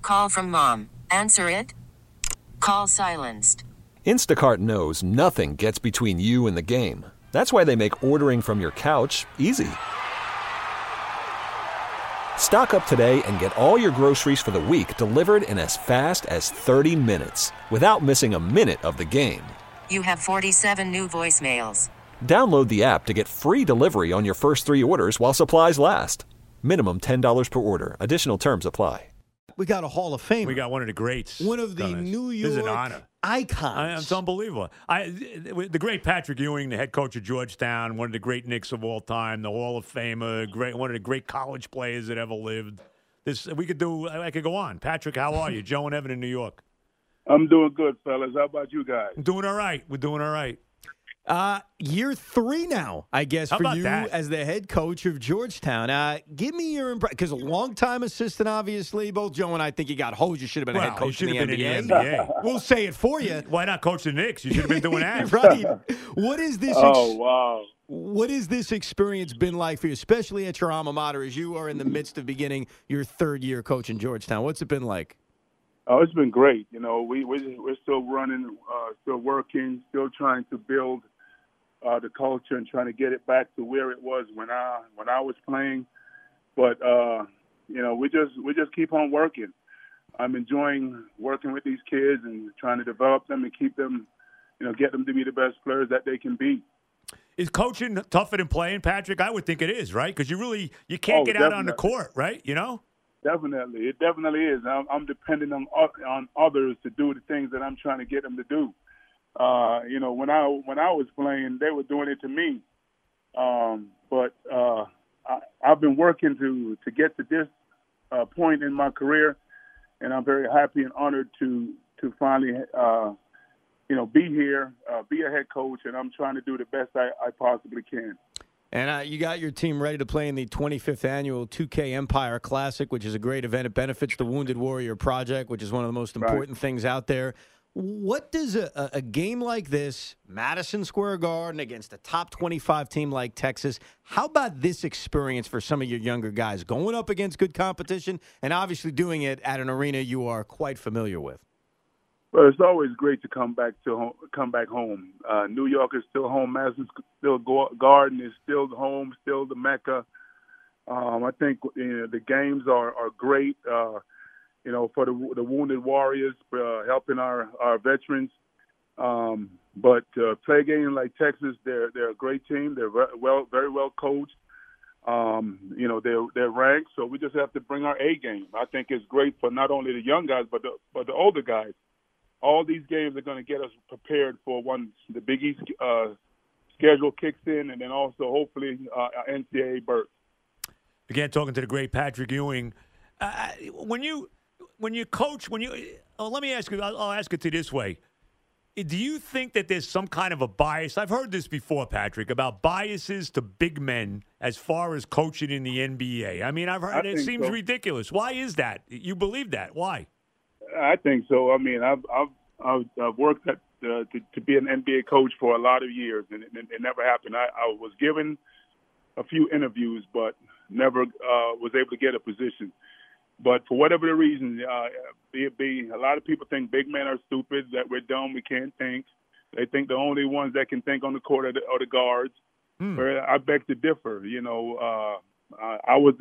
Call from mom. Answer it. Call silenced. Instacart knows nothing gets between you and the game. That's why they make ordering from your couch easy. Stock up today and get all your groceries for the week delivered in as fast as 30 minutes without missing a minute of the game. You have 47 new voicemails. Download the app to get free delivery on your first 3 orders while supplies last. Minimum $10 per order. Additional terms apply. We got a Hall of Fame. We got one of the greats. One of the New This is an York honor. icons. It's unbelievable. The great Patrick Ewing, the head coach of Georgetown, one of the great Knicks of all time, the Hall of Famer, one of the great college players that ever lived. I could go on. Patrick, how are you? Joe and Evan in New York. I'm doing good, fellas. How about you guys? I'm doing all right. We're doing all right. Year 3 now, I guess, How for about you that? as the head coach of Georgetown. Give me your impression, because a long-time assistant, obviously. Both Joe and I think you got hosed. You should have been a head coach you in should the have NBA. been in the NBA. We'll say it for you. Why not coach the Knicks? You should have been doing that. Right. What is this? Wow. What has this experience been like for you, especially at your alma mater, as you are in the midst of beginning your 3rd year coaching Georgetown? What's it been like? Oh, it's been great. You know, we're still running, still working, still trying to build the culture and trying to get it back to where it was when I was playing. But you know, we just keep on working. I'm enjoying working with these kids and trying to develop them and keep them, you know, get them to be the best players that they can be. Is coaching tougher than playing, Patrick? I would think it is, right? Because you can't get out on the court, right? You know. Definitely, it definitely is. I'm depending on others to do the things that I'm trying to get them to do. You know, when I was playing, they were doing it to me. But I've been working to get to this point in my career, and I'm very happy and honored to finally, you know, be here, be a head coach, and I'm trying to do the best I possibly can. And you got your team ready to play in the 25th annual 2K Empire Classic, which is a great event. It benefits the Wounded Warrior Project, which is one of the most important things out there. What does a game like this, Madison Square Garden, against a top 25 team like Texas, how about this experience for some of your younger guys, going up against good competition and obviously doing it at an arena you are quite familiar with? Well, it's always great to come back home. New York is still home. Madison still Garden is still home, still the Mecca. I think the games are great. You know, for the Wounded Warriors, helping our veterans. But play a game like Texas, they're a great team. They're very well coached. You know, they're ranked, so we just have to bring our A game. I think it's great for not only the young guys but the older guys. All these games are going to get us prepared for once the Big East schedule kicks in, and then also hopefully NCAA berth. Again, talking to the great Patrick Ewing. When you coach, let me ask you. I'll ask it to you this way. Do you think that there's some kind of a bias? I've heard this before, Patrick, about biases to big men as far as coaching in the NBA. I mean, I've heard it seems ridiculous. Why is that? You believe that? Why? I think so. I mean, I've worked to be an NBA coach for a lot of years, and it never happened. I was given a few interviews, but never was able to get a position. But for whatever the reason, a lot of people think big men are stupid, that we're dumb, we can't think. They think the only ones that can think on the court are the guards. I beg to differ. You know, I was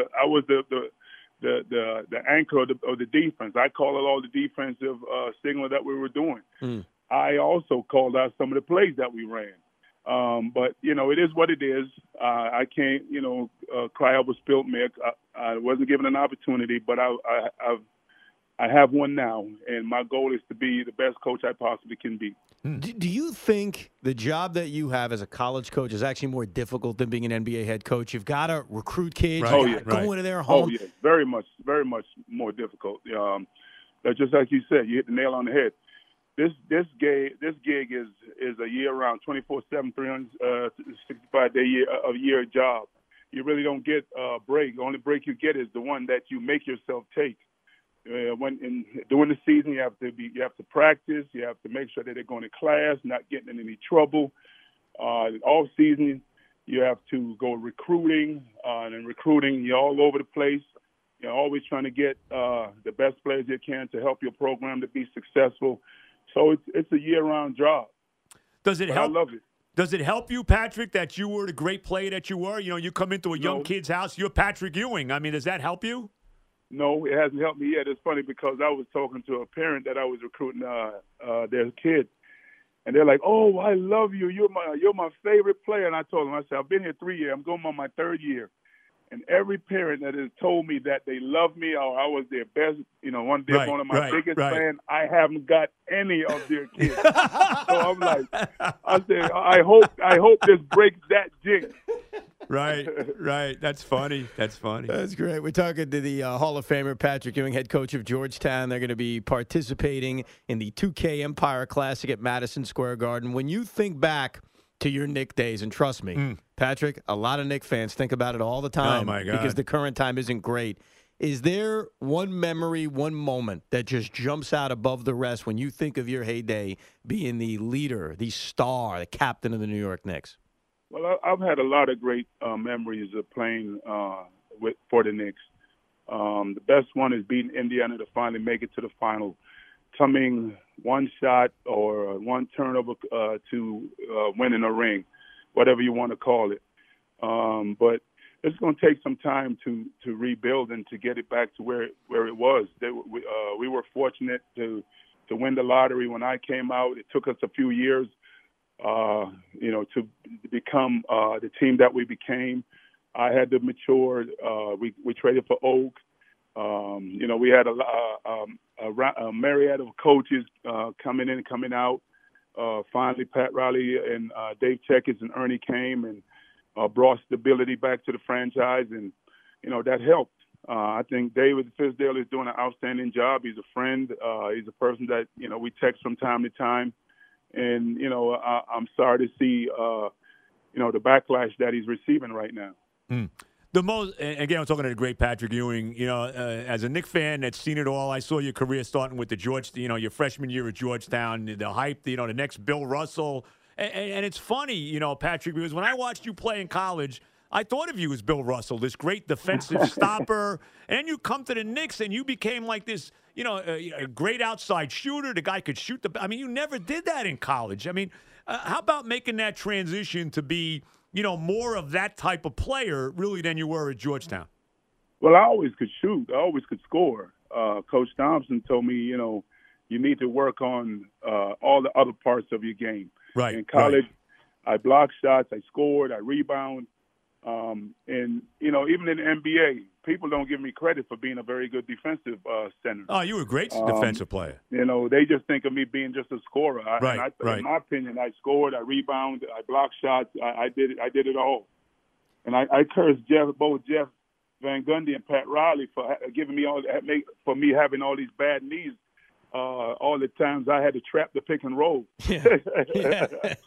the anchor of the defense. I called out all the defensive signal that we were doing. I also called out some of the plays that we ran. But, you know, it is what it is. I can't, you know, cry over spilt milk. I wasn't given an opportunity, but I have one now, and my goal is to be the best coach I possibly can be. Do you think the job that you have as a college coach is actually more difficult than being an NBA head coach? You've got to recruit kids. Right. You got to go into their home. Oh, yeah, very much more difficult. Just like you said, you hit the nail on the head. This gig is a year-round, 24/7, 365-day-a-year job. You really don't get a break. The only break you get is the one that you make yourself take. During the season, you have to practice. You have to make sure that they're going to class, not getting in any trouble. All season, you have to go recruiting, and recruiting you're all over the place. always trying to get the best players you can to help your program to be successful. So it's a year-round job. Does it help? I love it. Does it help you, Patrick, that you were the great player that you were? You come into a young kid's house, you're Patrick Ewing. I mean, does that help you? No, it hasn't helped me yet. It's funny because I was talking to a parent that I was recruiting their kid, and they're like, "Oh, I love you. You're my favorite player." And I told them, I said, "I've been here 3 years. I'm going on my third year." And every parent that has told me that they love me or I was their best, one of my biggest fans, I haven't got any of their kids. So I'm like, I said, I hope this breaks that jinx. Right. That's funny. That's great. We're talking to the Hall of Famer, Patrick Ewing, head coach of Georgetown. They're going to be participating in the 2K Empire Classic at Madison Square Garden. When you think back to your Knick days, and trust me, Patrick, a lot of Knick fans think about it all the time. Oh, my God. Because the current time isn't great. Is there one memory, one moment that just jumps out above the rest when you think of your heyday being the leader, the star, the captain of the New York Knicks? Well, I've had a lot of great memories of playing for the Knicks. The best one is beating Indiana to finally make it to the final, coming one shot or one turnover to winning a ring, whatever you want to call it. But it's going to take some time to rebuild and to get it back to where it was. We were fortunate to win the lottery when I came out. It took us a few years, to become the team that we became. I had to mature. We traded for Oak. We had a myriad of coaches coming in and coming out. Finally, Pat Riley and Dave Checkers and Ernie came and brought stability back to the franchise, and that helped. I think David Fisdale is doing an outstanding job. He's a friend. He's a person that we text from time to time, and I'm sorry to see the backlash that he's receiving right now. The most, again, I'm talking to the great Patrick Ewing. As a Knick fan that's seen it all, I saw your career starting with your freshman year at Georgetown, the hype, the next Bill Russell. And it's funny, Patrick, because when I watched you play in college, I thought of you as Bill Russell, this great defensive stopper. And then you come to the Knicks and you became like this, a great outside shooter. The guy could shoot you never did that in college. How about making that transition to be, more of that type of player, really, than you were at Georgetown? Well, I always could shoot. I always could score. Coach Thompson told me, you need to work on all the other parts of your game. Right. In college, I blocked shots, I scored, I rebound. And, even in the NBA, people don't give me credit for being a very good defensive center. Oh, you were a great defensive player. They just think of me being just a scorer. Right. In my opinion, I scored, I rebounded, I blocked shots. I did it all. And I cursed both Jeff Van Gundy and Pat Riley for giving me for me having all these bad knees. All the times I had to trap the pick and roll. Yeah.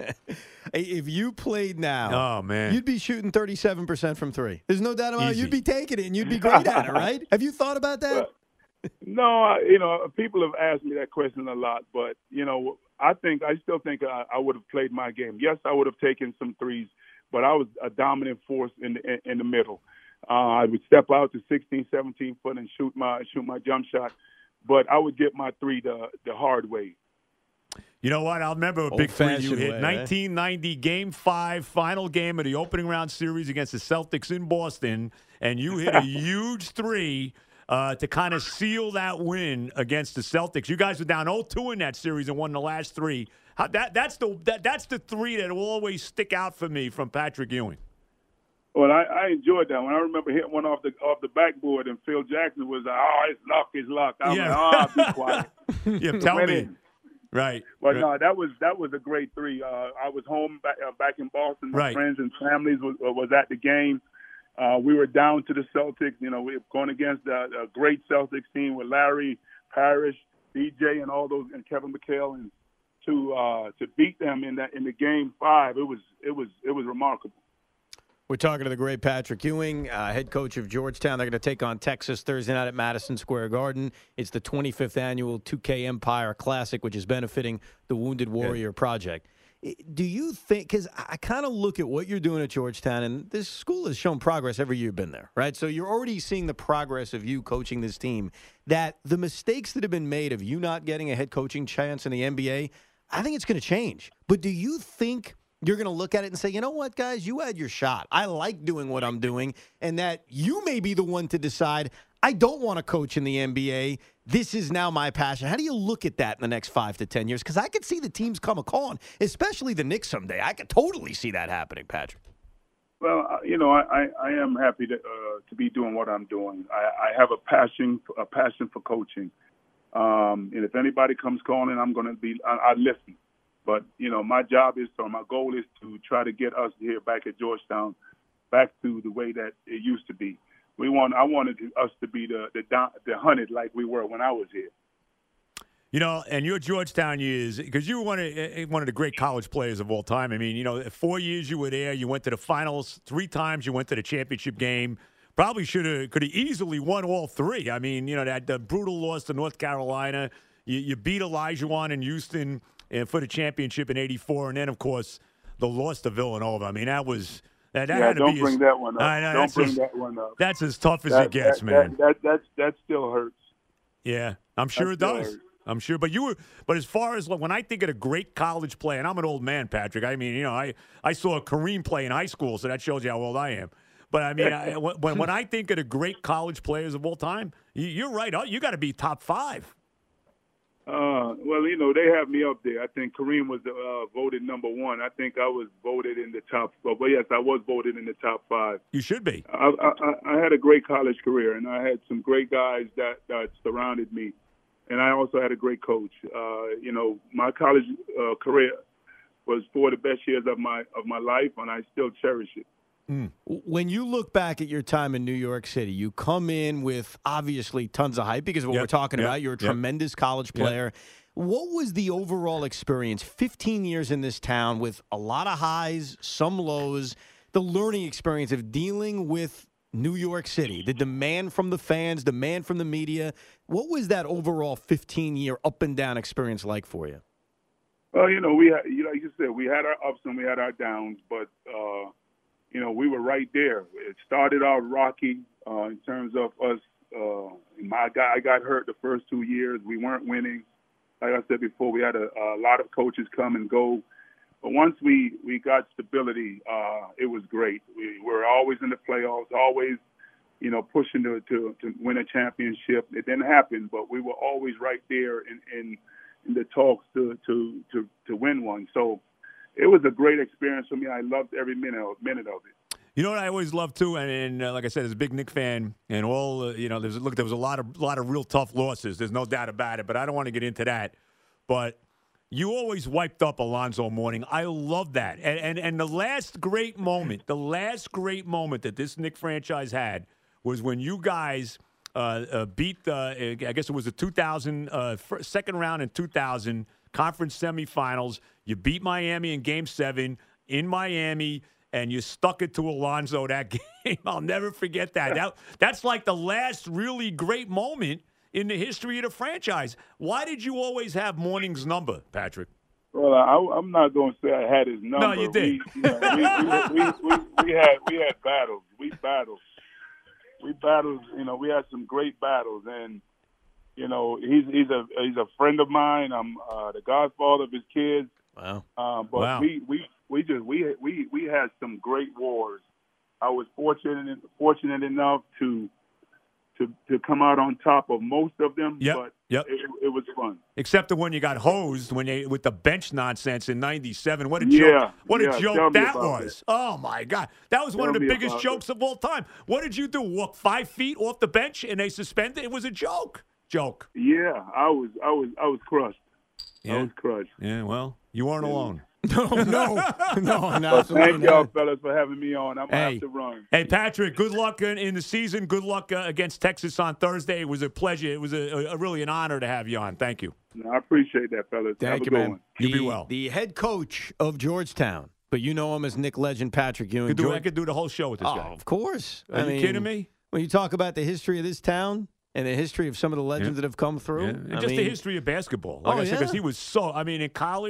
If you played now, oh man, you'd be shooting 37% from three. There's no doubt about it. You'd be taking it, and you'd be great at it, right? Have you thought about that? No, people have asked me that question a lot, but I still think I would have played my game. Yes, I would have taken some threes, but I was a dominant force in the middle. I would step out to 16, 17 foot and shoot my jump shot. But I would get my three the hard way. You know what? I'll remember a big three you hit. 1990, Game 5, final game of the opening round series against the Celtics in Boston, and you hit a huge three to kind of seal that win against the Celtics. You guys were down 0-2 in that series and won the last three. That's the three that will always stick out for me from Patrick Ewing. Well, I enjoyed that one. I remember hitting one off the backboard, and Phil Jackson was like, it's luck. I was like, be quiet. Yeah, tell me. Right. But no, that was a great three. I was home back in Boston. My friends and families was at the game. We were down to the Celtics. We were going against a great Celtics team with Larry, Parrish, DJ, and all those, and Kevin McHale, and to beat them in the Game 5, it was remarkable. We're talking to the great Patrick Ewing, head coach of Georgetown. They're going to take on Texas Thursday night at Madison Square Garden. It's the 25th annual 2K Empire Classic, which is benefiting the Wounded Warrior Project. Do you think, because I kind of look at what you're doing at Georgetown, and this school has shown progress every year you've been there, right? So you're already seeing the progress of you coaching this team, that the mistakes that have been made of you not getting a head coaching chance in the NBA, I think it's going to change. But do you think you're going to look at it and say, you know what, guys, you had your shot. I like doing what I'm doing, and that you may be the one to decide, I don't want to coach in the NBA. This is now my passion. How do you look at that in the next 5 to 10 years? Because I could see the teams come a-calling, especially the Knicks someday. I could totally see that happening, Patrick. Well, I am happy to be doing what I'm doing. I have a passion for coaching. And if anybody comes calling, I'm going to I listen. But, my goal is to try to get us here back at Georgetown back to the way that it used to be. I wanted us to be the hunted like we were when I was here. And your Georgetown years, because you were one of the great college players of all time. I mean, 4 years you were there. You went to the finals 3 times. You went to the championship game. Probably could have easily won all 3. I mean, that brutal loss to North Carolina. You beat Olajuwon in Houston for the championship in '84, and then of course the loss to Villanova. I mean, that was. That had to don't be bring that one up. Don't bring that one up. That's as tough as it gets, man. That still hurts. Yeah, I'm sure it does. I'm sure. But as far as when I think of a great college play, and I'm an old man, Patrick. I mean, I saw Kareem play in high school, so that shows you how old I am. But I mean, when I think of the great college players of all time, you're right. You got to be top 5. Well, they have me up there. I think Kareem was voted number 1. I think I was voted in the top. Well, yes, I was voted in the top 5. You should be. I had a great college career, and I had some great guys that surrounded me, and I also had a great coach. My college career was 4 of the best years of my life, and I still cherish it. When you look back at your time in New York City, you come in with obviously tons of hype because of what we're talking about. You're a tremendous college player. What was the overall experience? 15 years in this town with a lot of highs, some lows, the learning experience of dealing with New York City, the demand from the fans, demand from the media. What was that overall 15-year up and down experience like for you? Well, we had, like you said, we had our ups and we had our downs, but we were right there. It started out rocky in terms of us. I got hurt the first 2 years. We weren't winning. Like I said before, we had a lot of coaches come and go. But once we got stability, it was great. We were always in the playoffs, always, pushing to win a championship. It didn't happen, but we were always right there in the talks to win one. So it was a great experience for me. I loved every minute of it. You know what I always loved too, and like I said, as a big Knick fan, and all there was a lot of real tough losses. There's no doubt about it, but I don't want to get into that. But you always wiped up Alonzo Mourning. I love that. And the last great moment that this Knick franchise had was when you guys beat I guess it was the 2000 second round in 2000 conference semifinals. You beat Miami in Game 7 in Miami, and you stuck it to Alonzo that game. I'll never forget that. That's like the last really great moment in the history of the franchise. Why did you always have Mourning's number, Patrick? Well, I'm not going to say I had his number. No, you did. We had battles. We battled. We had some great battles, and he's a friend of mine. I'm the godfather of his kids. Wow. But we had some great wars. I was fortunate enough to come out on top of most of them. But it was fun. Except the one you got hosed with the bench nonsense in '97. What a joke! What a joke that was! Oh my God, that was one of the biggest jokes of all time. What did you do? Walk 5 feet off the bench and they suspended? It was a joke. Yeah, I was crushed. Yeah. I was crushed. Yeah, well, you weren't alone. No. But thank y'all, fellas, for having me on. I'm going to have to run. Hey, Patrick, good luck in the season. Good luck against Texas on Thursday. It was a pleasure. It was really an honor to have you on. Thank you. I appreciate that, fellas. Thank you, have a good man. one. You be well. The head coach of Georgetown, but you know him as Knick legend Patrick Ewing. I could do the whole show with this guy. Of course. Are you kidding me? When you talk about the history of this town and the history of some of the legends that have come through. Yeah. And the history of basketball. Like I said, because he was in college,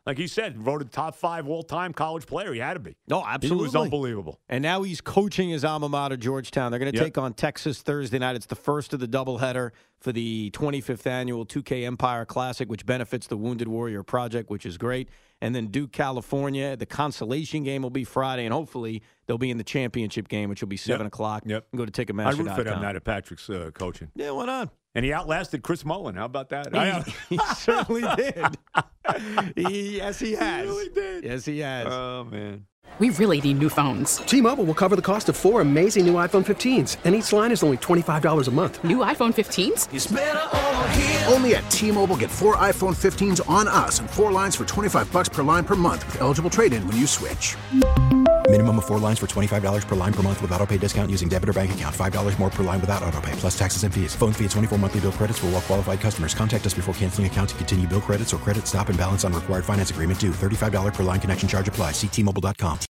like he said, voted top 5 all-time college player. He had to be. No, absolutely. He was unbelievable. And now he's coaching his alma mater, Georgetown. They're going to Yep. take on Texas Thursday night. It's the first of the doubleheader for the 25th annual 2K Empire Classic, which benefits the Wounded Warrior Project, which is great. And then Duke, California. The consolation game will be Friday, and hopefully they'll be in the championship game, which will be 7 o'clock. Yep. Go to I Ticketmaster.com. root for them now that Patrick's coaching. Yeah, why not? And he outlasted Chris Mullen. How about that? He certainly did. Yes, he has. He really did. Yes, he has. Oh, man. We really need new phones. T-Mobile will cover the cost of 4 amazing new iPhone 15s, and each line is only $25 a month. New iPhone 15s? It's better over here. Only at T-Mobile, get 4 iPhone 15s on us and 4 lines for $25 per line per month with eligible trade-in when you switch. Minimum of 4 lines for $25 per line per month with autopay discount using debit or bank account. $5 more per line without autopay, plus taxes and fees. Phone fee at 24 monthly bill credits for well-qualified customers. Contact us before canceling account to continue bill credits or credit stop and balance on required finance agreement due. $35 per line connection charge applies. See T-Mobile.com.